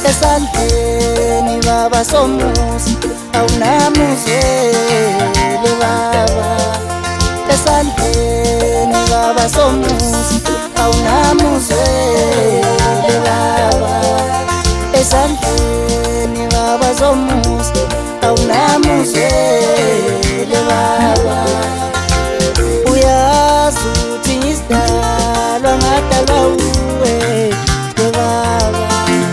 esandleni baba somuzi awunamuzele baba, esandleni baba somuzi awunamuzele baba, esandleni baba somuzi awunamuzele baba. Uyazi ukuthi ngisidalwa ngadalwa uwe baba,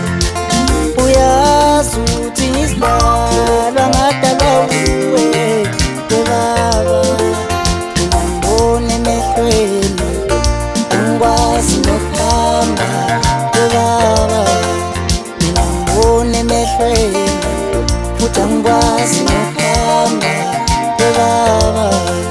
uyazi ukuthi ngisidalwa ngadalwa uwe baba. Ngibone emehlweni angikwazi nokuhamba baba, ngibone emehlweni futhi angikwazi nokuhamba baba.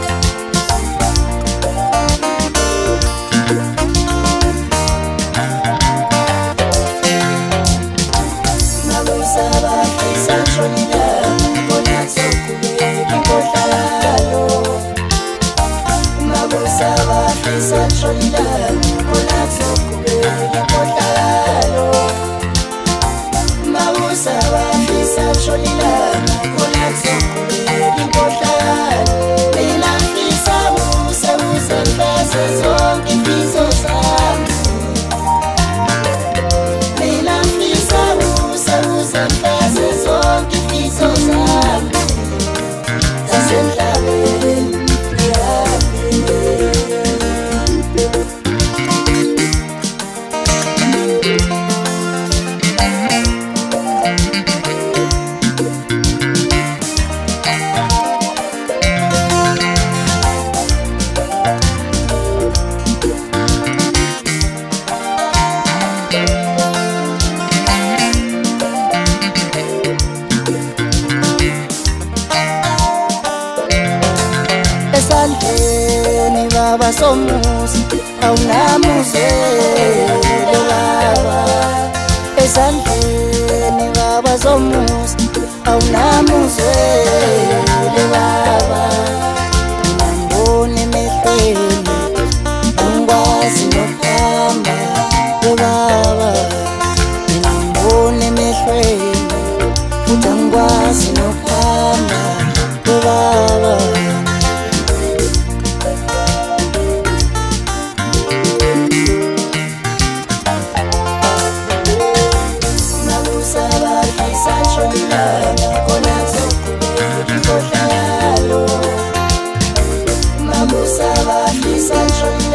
Esandleni baba somuzi awunamuzele baba, esandleni baba somuzi awunamuzele baba. Ngibone emehlweni angikwazi nokuhamba baba, ngibone emehlweni futhi angikwazi nokuhamba baba. Mabusa bafisa